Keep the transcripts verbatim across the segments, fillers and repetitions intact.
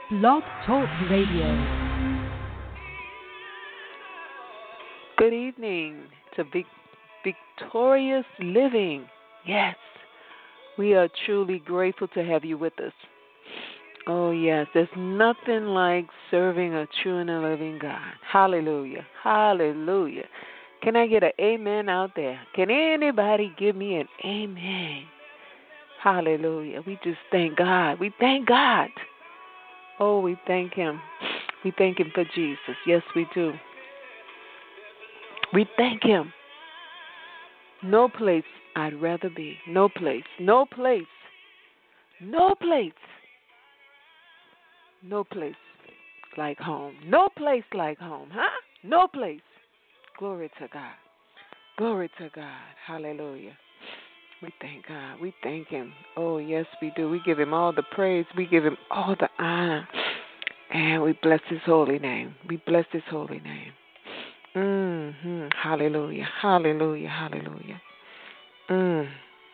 Blog Talk Radio. Good evening to Vic- Victorious Living. Yes, we are truly grateful to have you with us. Oh, yes, there's nothing like serving a true and a living God. Hallelujah. Hallelujah. Can I get an amen out there? Can anybody give me an amen? Hallelujah. We just thank God. We thank God. Oh, we thank Him. We thank Him for Jesus. Yes, we do. We thank Him. No place I'd rather be. No place. No place. No place. No place like home. No place like home, huh? No place. Glory to God. Glory to God. Hallelujah. We thank God. We thank Him. Oh, yes, we do. We give Him all the praise. We give Him all the honor. And we bless His holy name. We bless His holy name. Mm-hmm. Hallelujah. Hallelujah. Hallelujah. Mm.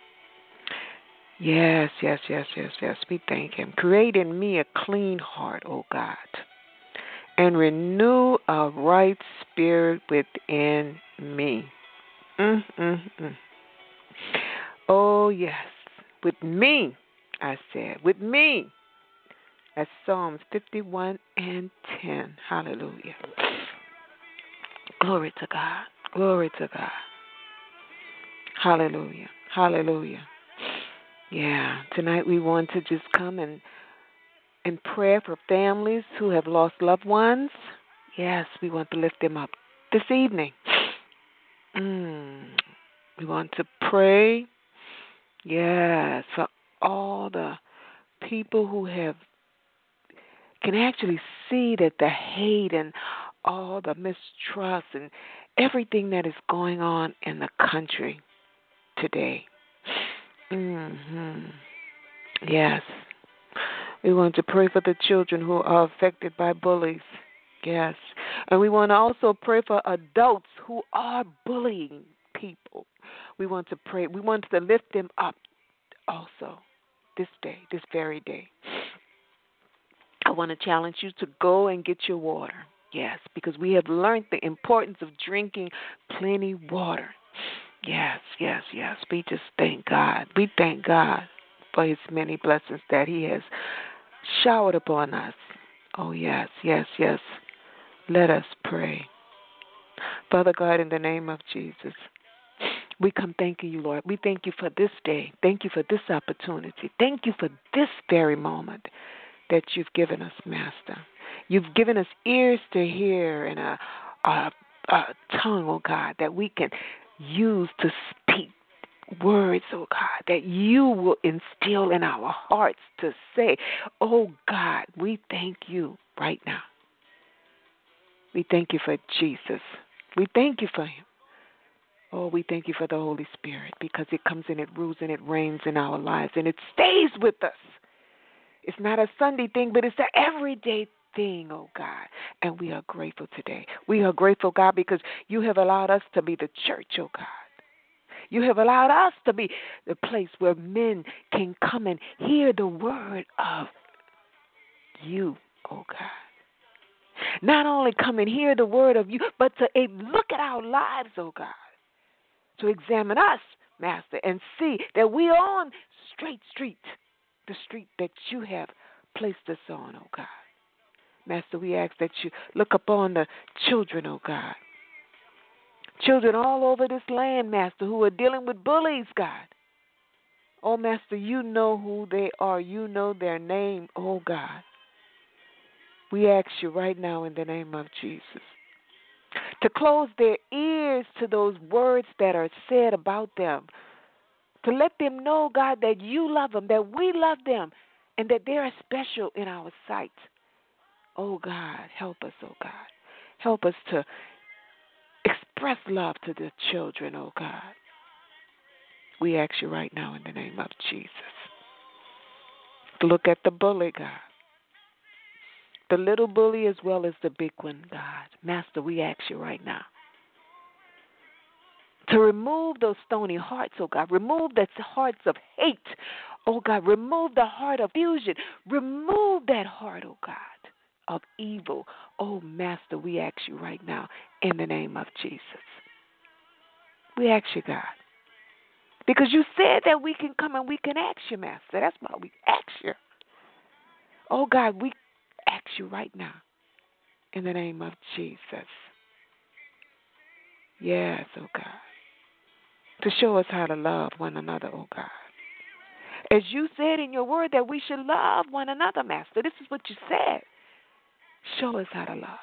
Yes, yes, yes, yes, yes. We thank Him. Create in me a clean heart, O God, and renew a right spirit within me. Mm, mm, mm. Oh, yes. With me, I said. With me. That's Psalms fifty-one and ten. Hallelujah. Glory to God. Glory to God. Hallelujah. Hallelujah. Yeah. Tonight we want to just come and, and pray for families who have lost loved ones. Yes, we want to lift them up this evening. Mm. We want to pray, yes, for all the people who have can actually see that the hate and all the mistrust and everything that is going on in the country today. Mm-hmm. Yes. We want to pray for the children who are affected by bullies. Yes. And we want to also pray for adults who are bullying people. We want to pray. We want to lift them up also this day, this very day. I want to challenge you to go and get your water. Yes, because we have learned the importance of drinking plenty water. Yes, yes, yes. We just thank God. We thank God for His many blessings that He has showered upon us. Oh, yes, yes, yes. Let us pray. Father God, in the name of Jesus, we come thanking you, Lord. We thank you for this day. Thank you for this opportunity. Thank you for this very moment that you've given us, Master. You've given us ears to hear and a, a, a tongue, oh God, that we can use to speak words, oh God, that you will instill in our hearts to say, oh God, we thank you right now. We thank you for Jesus. We thank you for Him. Oh, we thank you for the Holy Spirit because it comes and it rules and it reigns in our lives and it stays with us. It's not a Sunday thing, but it's an everyday thing, oh God. And we are grateful today. We are grateful, God, because you have allowed us to be the church, oh God. You have allowed us to be the place where men can come and hear the word of you, oh God. Not only come and hear the word of you, but to look at our lives, oh God. To examine us, Master, and see that we are on straight street, the street that you have placed us on, oh God. Master, we ask that you look upon the children, oh God. Children all over this land, Master, who are dealing with bullies, God. Oh, Master, you know who they are. You know their name, oh God. We ask you right now in the name of Jesus to close their ears to those words that are said about them, to let them know, God, that you love them, that we love them, and that they are special in our sight. Oh, God, help us, oh, God. Help us to express love to the children, oh, God. We ask you right now in the name of Jesus to look at the bully, God. The little bully as well as the big one, God. Master, we ask you right now to remove those stony hearts, oh God. Remove the hearts of hate, Oh, God, remove the heart of fusion. Remove that heart, oh, God, of evil. Oh, Master, we ask you right now in the name of Jesus. We ask you, God. Because you said that we can come and we can ask you, Master. That's why we ask you. Oh, God, we ask you right now in the name of Jesus. Yes, oh, God. To show us how to love one another, oh, God. As you said in your word that we should love one another, Master. This is what you said. Show us how to love.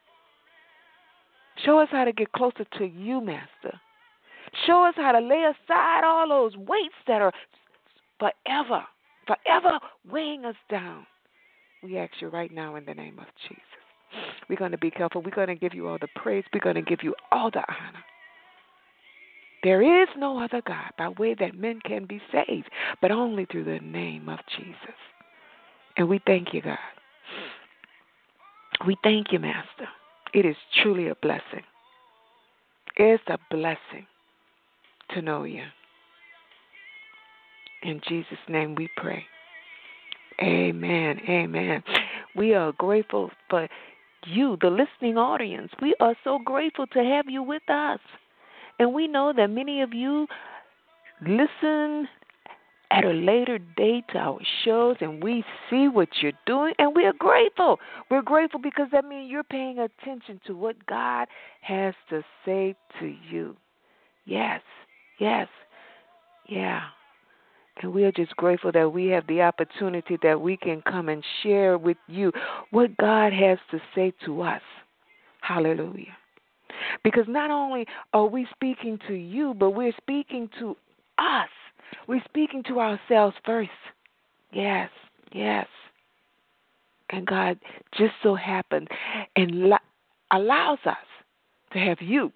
Show us how to get closer to you, Master. Show us how to lay aside all those weights that are forever, forever weighing us down. We ask you right now in the name of Jesus. We're going to be careful. We're going to give you all the praise. We're going to give you all the honor. There is no other God by way that men can be saved, but only through the name of Jesus. And we thank you, God. We thank you, Master. It is truly a blessing. It's a blessing to know you. In Jesus' name we pray. Amen. Amen. We are grateful for you, the listening audience. We are so grateful to have you with us. And we know that many of you listen at a later date to our shows, and we see what you're doing, and we are grateful. We're grateful because that means you're paying attention to what God has to say to you. Yes, yes, yeah. And we are just grateful that we have the opportunity that we can come and share with you what God has to say to us. Hallelujah. Because not only are we speaking to you, but we're speaking to us. We're speaking to ourselves first. Yes, yes. And God just so happened and lo- allows us to have you,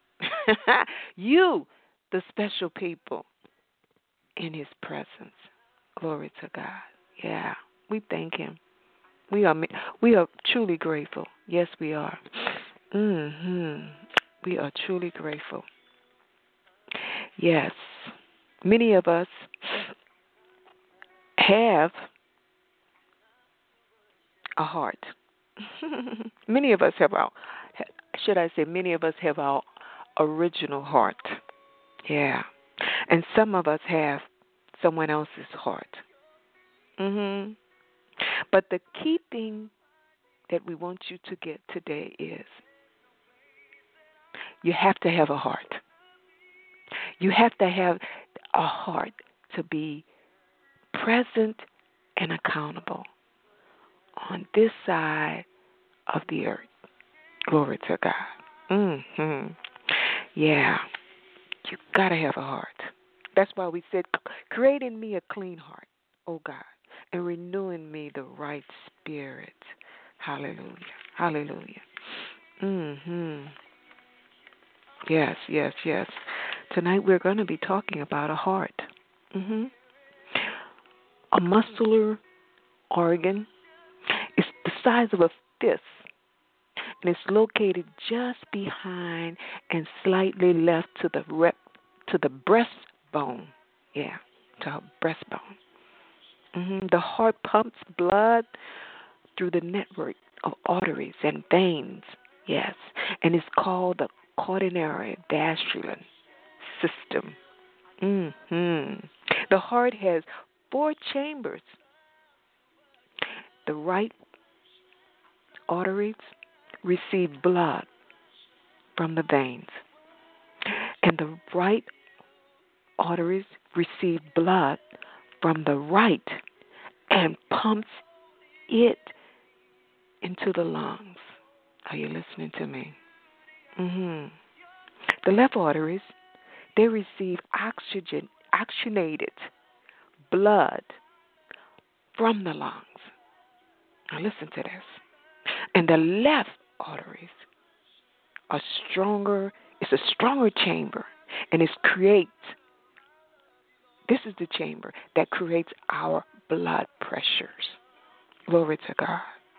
you, the special people, in his presence. Glory to God. Yeah, we thank him. We are we are truly grateful. Yes, we are. Mm-hmm. We are truly grateful. Yes, many of us have a heart. Many of us have our, should I say, many of us have our original heart. Yeah. And some of us have someone else's heart. Mhm. But the key thing that we want you to get today is you have to have a heart. You have to have a heart to be present and accountable on this side of the earth. Glory to God. Mm-hmm. Yeah. You got to have a heart. That's why we said, create in me a clean heart, oh God, and renew in me the right spirit. Hallelujah. Hallelujah. Mm-hmm. Yes, yes, yes. Tonight we're going to be talking about a heart. Mm-hmm. A muscular organ. It's the size of a fist, and it's located just behind and slightly left to the rep, to the breastbone. Yeah, to our breastbone. Mm-hmm. The heart pumps blood through the network of arteries and veins. Yes, and it's called the coronary vascular system. Mm-hmm. The heart has four chambers. The right arteries receive blood from the veins, and the right arteries receive blood from the right and pumps it into the lungs. Are you listening to me? Mm-hmm. The left arteries, they receive oxygen, oxygenated blood from the lungs. Now listen to this. And the left arteries are stronger, it's a stronger chamber, and it creates, this is the chamber that creates our blood pressures. Glory to God.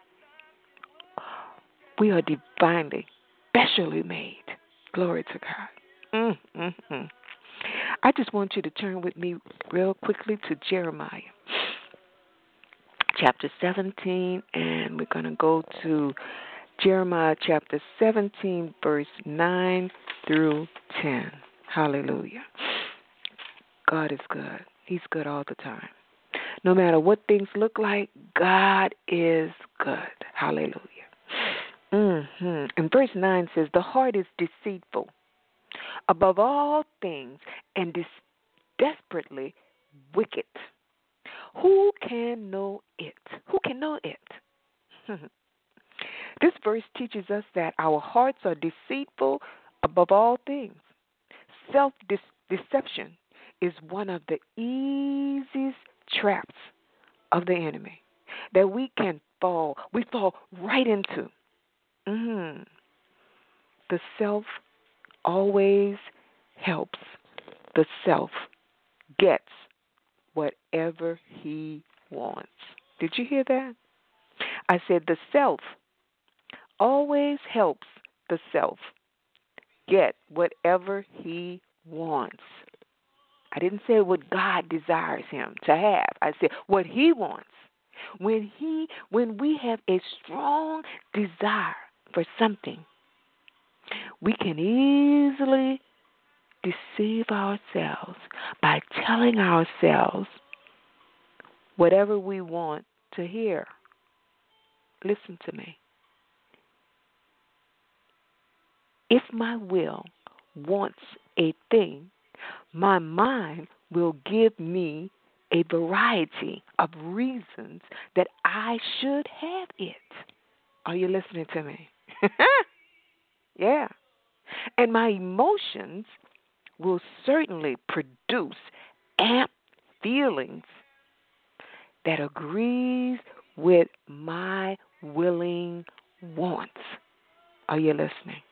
We are divinely, specially made. Glory to God. Mm-hmm. I just want you to turn with me real quickly to Jeremiah chapter seventeen, and we're going to go to Jeremiah chapter seventeen, verse nine through ten. Hallelujah. God is good. He's good all the time. No matter what things look like, God is good. Hallelujah. Mm-hmm. And verse nine says, the heart is deceitful above all things and dis- desperately wicked. Who can know it? Who can know it? This verse teaches us that our hearts are deceitful above all things. Self-deception is one of the easiest traps of the enemy that we can fall, we fall right into. Mm-hmm. The self always helps the self gets whatever he wants. Did you hear that? I said the self always helps the self get whatever he wants. I didn't say what God desires him to have. I said what he wants. When he when we have a strong desire for something, we can easily deceive ourselves by telling ourselves whatever we want to hear. Listen to me. If my will wants a thing, my mind will give me a variety of reasons that I should have it. Are you listening to me? Yeah. And my emotions will certainly produce amp feelings that agrees with my willing wants. Are you listening?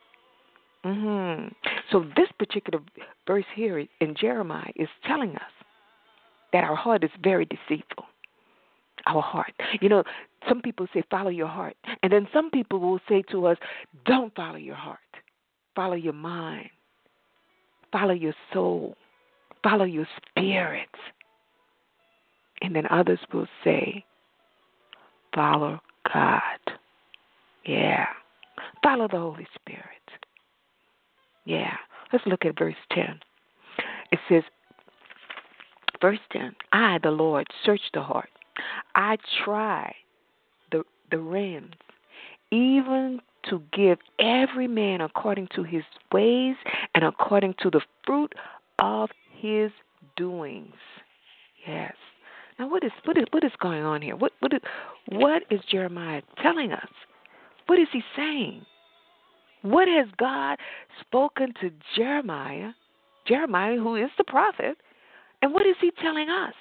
Mm-hmm. So this particular verse here in Jeremiah is telling us that our heart is very deceitful. Our heart. You know, some people say follow your heart. And then some people will say to us, don't follow your heart. Follow your mind. Follow your soul. Follow your spirit. And then others will say, follow God. Yeah. Follow the Holy Spirit. Yeah. Let's look at verse ten. It says, verse ten, I, the Lord, search the heart. I try the, the reins, even to give every man according to his ways and according to the fruit of his doings. Yes. Now, what is what is what is going on here? What what is, what is Jeremiah telling us? What is he saying? What has God spoken to Jeremiah? Jeremiah, who is the prophet, and what is he telling us?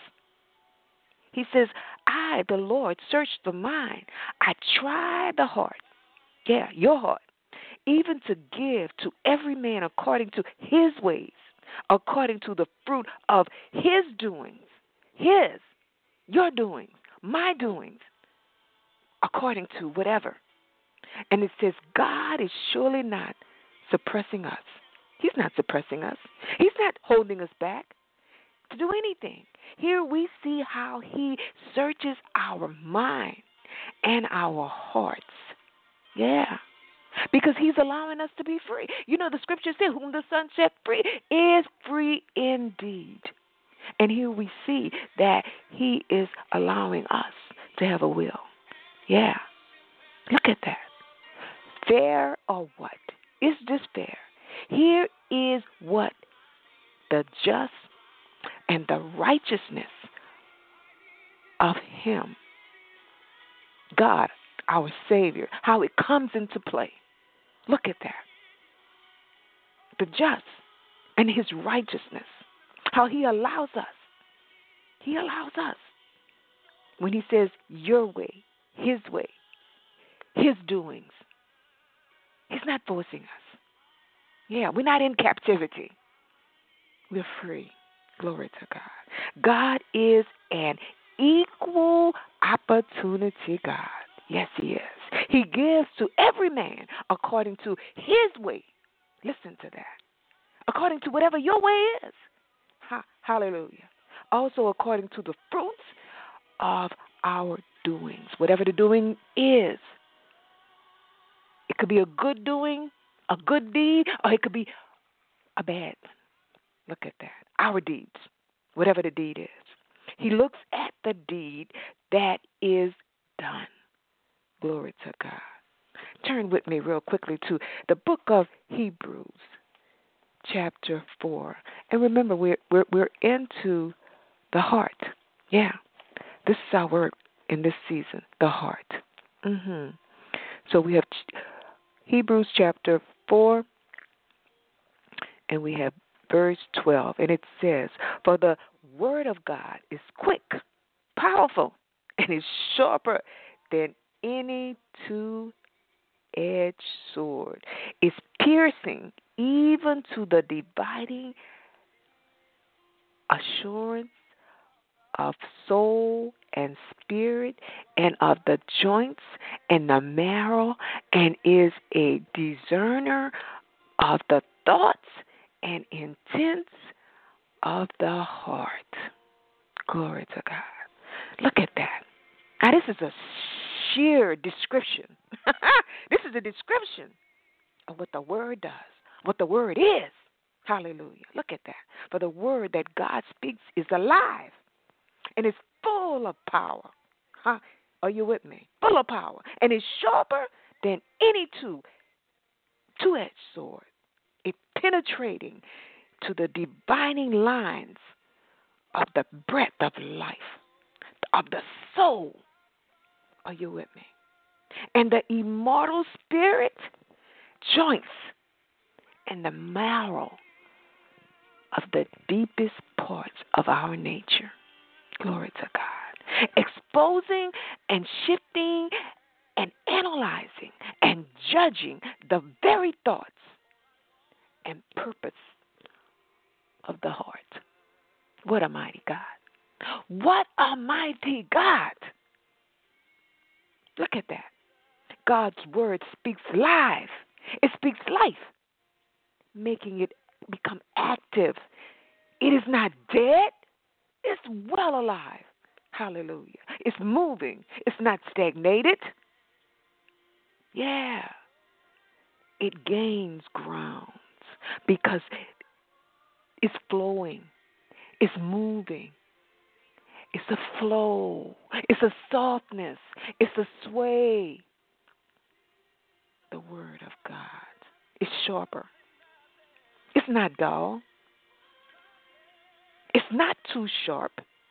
He says, I, the Lord, search the mind. I try the heart. Yeah, your heart. Even to give to every man according to his ways, according to the fruit of his doings. His, your doings, my doings, according to whatever. And it says, God is surely not suppressing us. He's not suppressing us. He's not holding us back to do anything. Here we see how he searches our mind and our hearts. Yeah. Because he's allowing us to be free. You know, the scripture says, whom the Son set free is free indeed. And here we see that he is allowing us to have a will. Yeah. Look at that. Fair or what? Is this fair? Here is what the just and the righteousness of him, God, our Savior, how it comes into play. Look at that. The just and his righteousness, how he allows us. He allows us. When he says your way, his way, his doings, he's not forcing us. Yeah, we're not in captivity. We're free. Glory to God. God is an equal opportunity God. Yes, he is. He gives to every man according to his way. Listen to that. According to whatever your way is. Ha- Hallelujah. Also according to the fruits of our doings. Whatever the doing is, it could be a good doing, a good deed, or it could be a bad one. Look at that. Our deeds, whatever the deed is. He looks at the deed that is done. Glory to God. Turn with me real quickly to the book of Hebrews, chapter four. And remember, we're, we're, we're into the heart. Yeah. This is our word in this season, the heart. hmm So we have Hebrews chapter four, and we have verse twelve. And it says, "For the word of God is quick, powerful, and is sharper than any two-edged sword. It's piercing even to the dividing assurance of soul and spirit, and of the joints and the marrow, and is a discerner of the thoughts and intents of the heart." Glory to God. Look at that. Now, this is a sheer description. This is a description of what the Word does, what the Word is. Hallelujah. Look at that. For the Word that God speaks is alive and is full of power. Huh? Are you with me? Full of power. And is sharper than any two, two-edged sword. It penetrating to the dividing lines of the breadth of life, of the soul. Are you with me? And the immortal spirit, joints, and the marrow of the deepest parts of our nature. Glory to God. Exposing and shifting and analyzing and judging the very thoughts and purpose of the heart. What a mighty God. What a mighty God. Look at that. God's word speaks life. It speaks life, making it become active. It is not dead. It's well alive. Hallelujah. It's moving. It's not stagnated. Yeah. It gains grounds because it's flowing. It's moving. It's a flow. It's a softness. It's a sway. The word of God is sharper. It's not dull. It's not too sharp.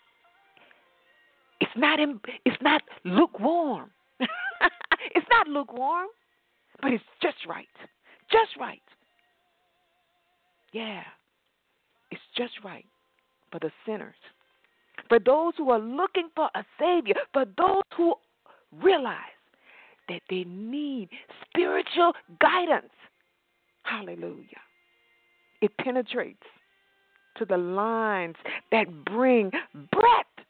It's not. It's not lukewarm. It's not lukewarm, but it's just right. Just right. Yeah. It's just right for the sinners, for those who are looking for a Savior, for those who realize that they need spiritual guidance. Hallelujah. It penetrates to the lines that bring breath,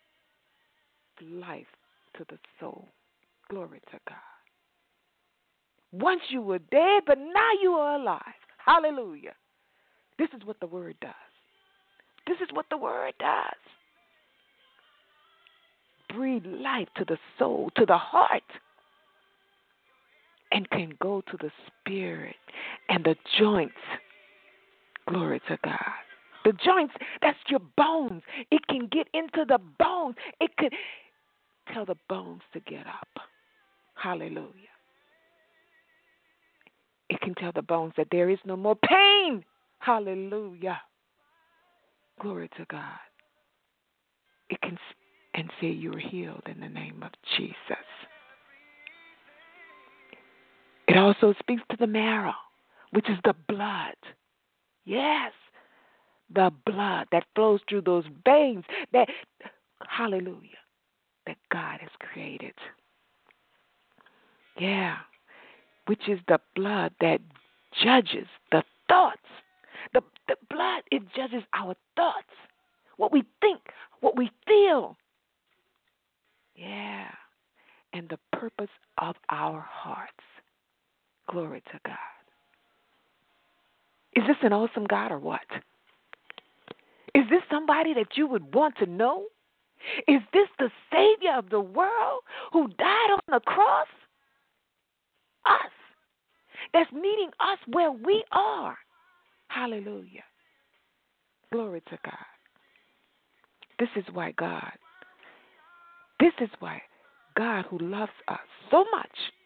life to the soul. Glory to God. Once you were dead, but now you are alive. Hallelujah. This is what the word does. This is what the word does. Breathe life to the soul, to the heart, and can go to the spirit and the joints. Glory to God. The joints, that's your bones. It can get into the bones. It could tell the bones to get up. Hallelujah. It can tell the bones that there is no more pain. Hallelujah. Glory to God. It can and say you're healed in the name of Jesus. It also speaks to the marrow, which is the blood. Yes, the blood that flows through those veins that, hallelujah, that God has created. Yeah, which is the blood that judges the thoughts. The, the blood, it judges our thoughts, what we think, what we feel. Yeah, and the purpose of our hearts. Glory to God. Is this an awesome God or what? Is this somebody that you would want to know? Is this the Savior of the world who died on the cross? Us. That's meeting us where we are. Hallelujah. Glory to God. This is why God, this is why God, who loves us so much,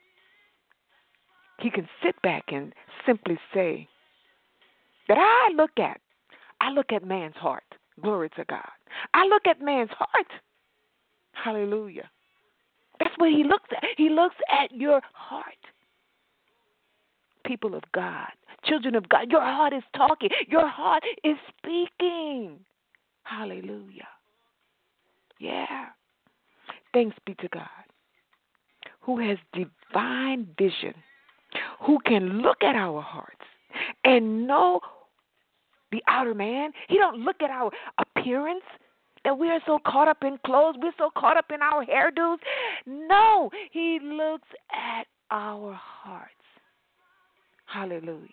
he can sit back and simply say that I look at, I look at man's heart. Glory to God. I look at man's heart. Hallelujah. That's what he looks at. He looks at your heart. People of God, children of God, your heart is talking. Your heart is speaking. Hallelujah. Yeah. Thanks be to God, who has divine vision, who can look at our hearts and know the outer man. He don't look at our appearance, that we are so caught up in clothes, we're so caught up in our hairdos. No, he looks at our hearts. Hallelujah.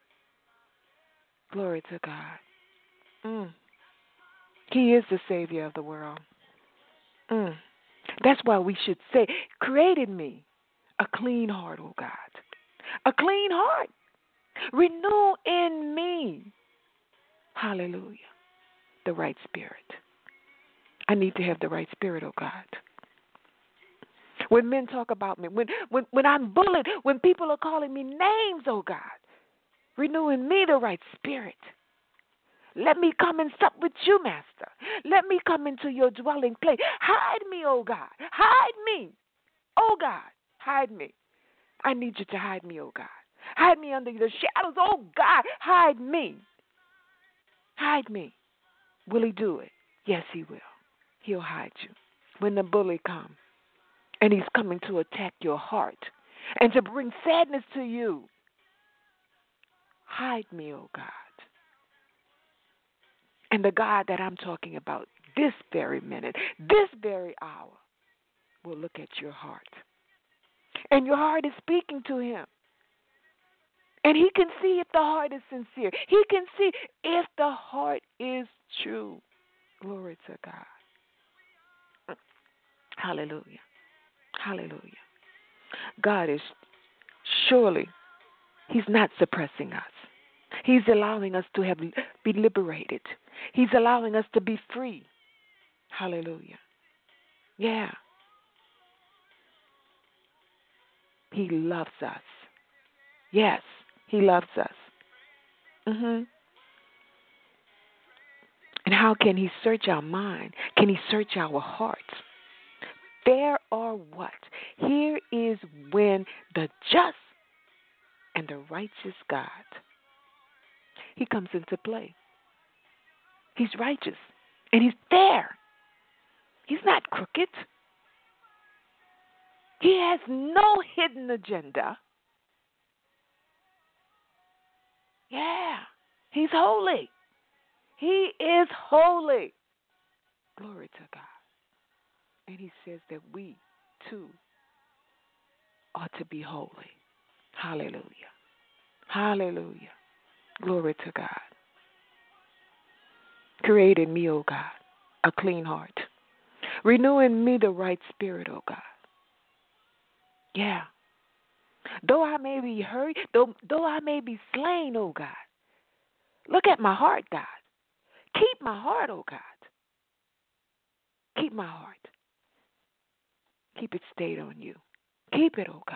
Glory to God. Mm. He is the Savior of the world. Mm. That's why we should say, create in me a clean heart, oh God. A clean heart. Renew in me. Hallelujah. The right spirit. I need to have the right spirit, oh God. When men talk about me, when, when, when I'm bullied, when people are calling me names, oh God, renew in me the right spirit. Let me come and sup with you, Master. Let me come into your dwelling place. Hide me, oh God. Hide me. Oh God, hide me. I need you to hide me, oh God. Hide me under the shadows. Oh God, hide me. Hide me. Will he do it? Yes, he will. He'll hide you. When the bully comes and he's coming to attack your heart and to bring sadness to you, hide me, oh God. And the God that I'm talking about this very minute, this very hour, will look at your heart. And your heart is speaking to him. And he can see if the heart is sincere. He can see if the heart is true. Glory to God. Hallelujah. Hallelujah. God is surely, he's not suppressing us. He's allowing us to have be liberated. He's allowing us to be free. Hallelujah. Yeah. He loves us. Yes, he loves us. Mm-hmm. And how can he search our mind? Can he search our hearts? There are what? Here is when the just and the righteous God, he comes into play. He's righteous, and he's there. He's not crooked. He has no hidden agenda. Yeah, he's holy. He is holy. Glory to God. And he says that we, too, ought to be holy. Hallelujah. Hallelujah. Glory to God. Create in me, O God, a clean heart. Renew in me the right spirit, O God. Yeah. Though I may be hurt, though, though I may be slain, O God, look at my heart, God. Keep my heart, O God. Keep my heart. Keep it stayed on you. Keep it, oh God.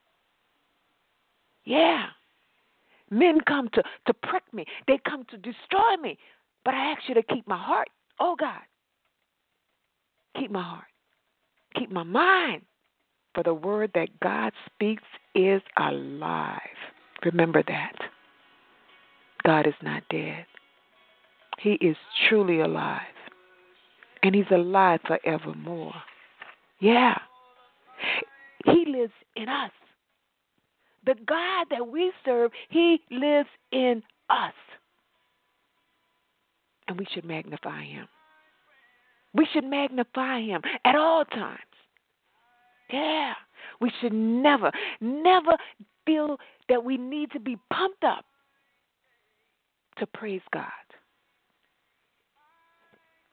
Yeah. Men come to, to prick me. They come to destroy me. But I ask you to keep my heart, oh God. Keep my heart. Keep my mind. For the word that God speaks is alive. Remember that. God is not dead. He is truly alive. And he's alive forevermore. Yeah. He lives in us. The God that we serve, he lives in us. And we should magnify him. We should magnify him at all times. Yeah. We should never, never feel that we need to be pumped up to praise God.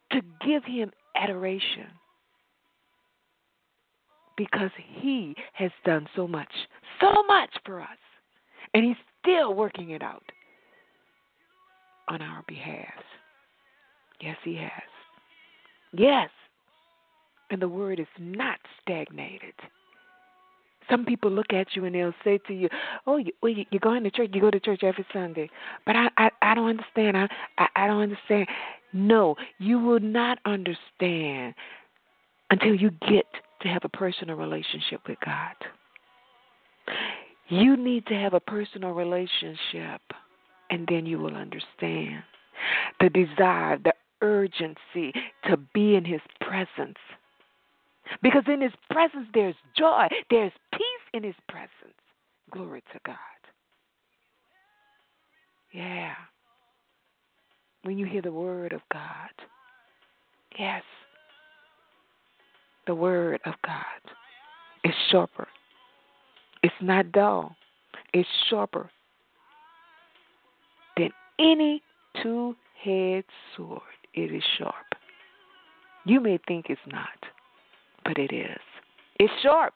to give him adoration because he has done so much, so much for us. And he's still working it out on our behalf. Yes, he has. Yes. And the word is not stagnated. Some people look at you and they'll say to you, oh, you, well, you- you're going to church. You go to church every Sunday. But I, I, I don't understand. I, I, I don't understand. No, you will not understand until you get to have a personal relationship with God. You need to have a personal relationship, and then you will understand the desire, the urgency to be in his presence. Because in his presence there's joy, there's peace in his presence. Glory to God. Yeah. When you hear the word of God, yes, the word of God is sharper. It's not dull. It's sharper than any two-edged sword. It is sharp. You may think it's not, but it is. It's sharp.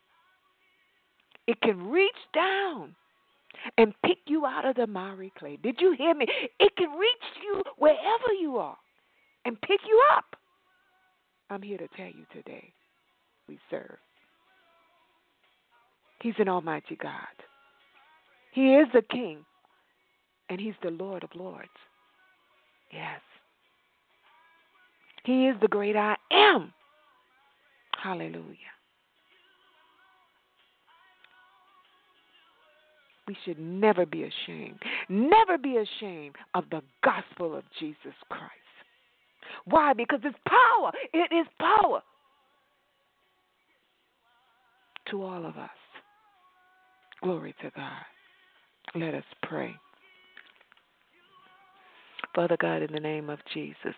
It can reach down and pick you out of the miry clay. Did you hear me? It can reach you wherever you are and pick you up. I'm here to tell you today, we serve. He's an almighty God. He is the King, and he's the Lord of lords. Yes. He is the great I am. Hallelujah. We should never be ashamed. Never be ashamed of the gospel of Jesus Christ. Why? Because it's power. It is power to all of us. Glory to God. Let us pray. Father God, in the name of Jesus,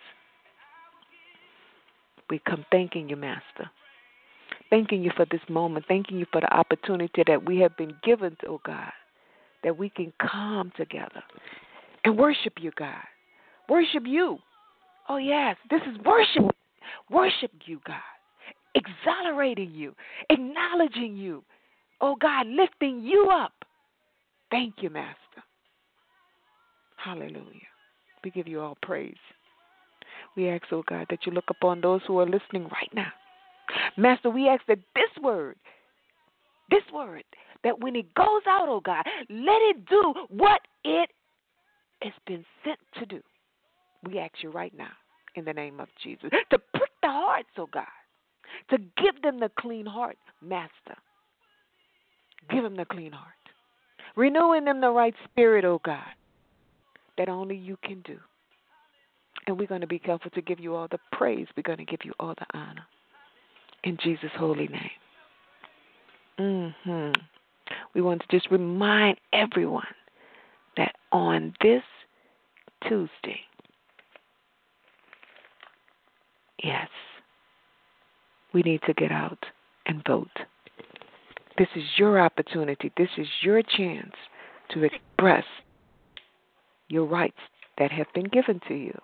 we come thanking you, Master. Thanking you for this moment. Thanking you for the opportunity that we have been given, oh God, that we can come together and worship you, God. Worship you. Oh, yes, this is worship. Worship you, God. Exonerating you. Acknowledging you. Oh, God, lifting you up. Thank you, Master. Hallelujah. We give you all praise. We ask, oh God, that you look upon those who are listening right now. Master, we ask that this word, this word, that when it goes out, oh God, let it do what it has been sent to do. We ask you right now, in the name of Jesus, to prick the hearts, oh God, to give them the clean heart, Master. Give them the clean heart. Renew in them the right spirit, oh God, that only you can do. And we're going to be careful to give you all the praise. We're going to give you all the honor. In Jesus' holy name. Mm-hmm. We want to just remind everyone that on this Tuesday, yes, we need to get out and vote. This is your opportunity. This is your chance to express your rights that have been given to you.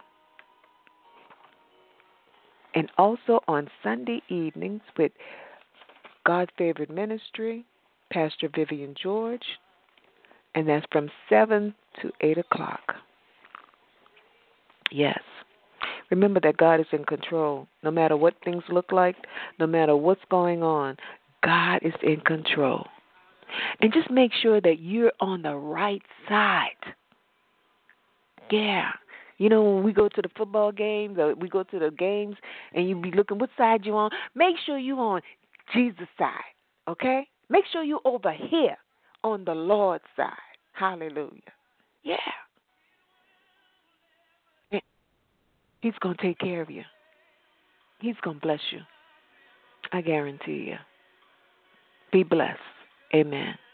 And also on Sunday evenings with God's Favorite Ministry, Pastor Vivian George, and that's from seven to eight o'clock. Yes. Remember that God is in control. No matter what things look like, no matter what's going on, God is in control. And just make sure that you're on the right side. Yeah. You know, when we go to the football games, or we go to the games, and you be looking what side you on, make sure you on Jesus' side, okay? Make sure you over here on the Lord's side. Hallelujah. Yeah. And he's going to take care of you. He's going to bless you. I guarantee you. Be blessed. Amen.